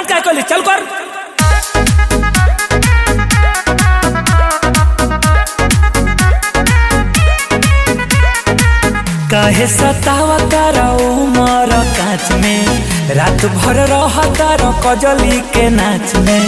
Dance काय करली चल कर। काहे सतावा तारा उमर कांच में, रात भर रह तारा कजली के नाच में।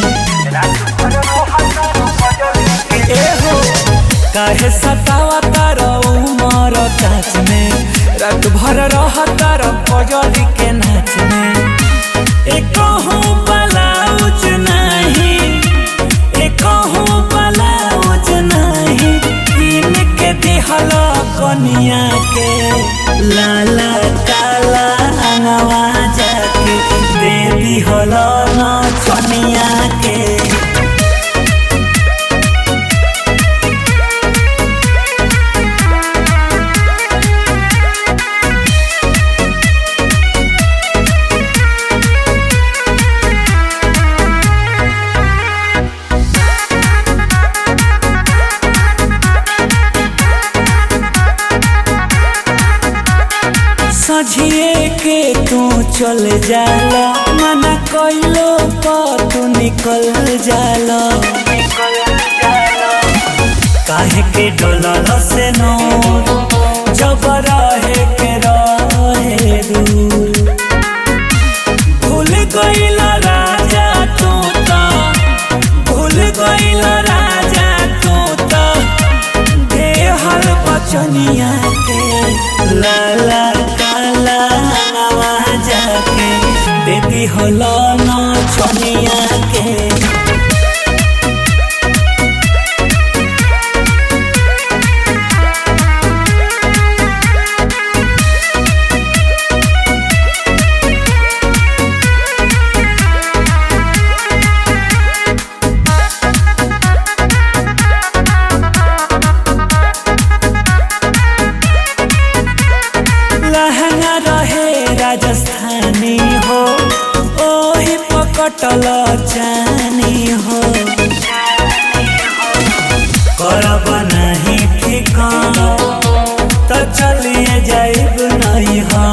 ए हो काहे सतावा तारा उमर कांच में, रात भर रह तारा कजली के नाच में। एक ब्लाउज नहीं, एक ब्लाउज नहीं, इनके दिहल कनिया के लाला काला अंगवा जाके दे दिहल नचनिया के। सझिए के तू चल जाला, मना कइलो पर तू निकल जाला। काहे के डोलल से नो जब रहे के रहे दूर। भूल गइल राजा तू तो, भूल गइल राजा तू तो, देहल बचनिया के लाला जाके देती हलो नचनिया के। लहंगा रहे राजस्थानी हो, ओही पकटल जानी हो। करब नहीं ठिकान तो चलिए जाइब नहीं हो।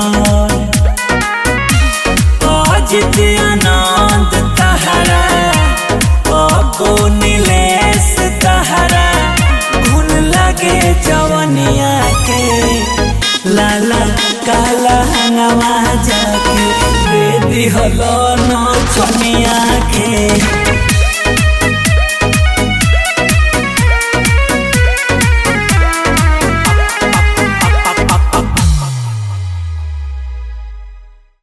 अजित आनंद तहरा ओ नीलेश तहरा, घुन लगे जवनिया के लाला काला हंगवा जाके दे दिहल नचनिया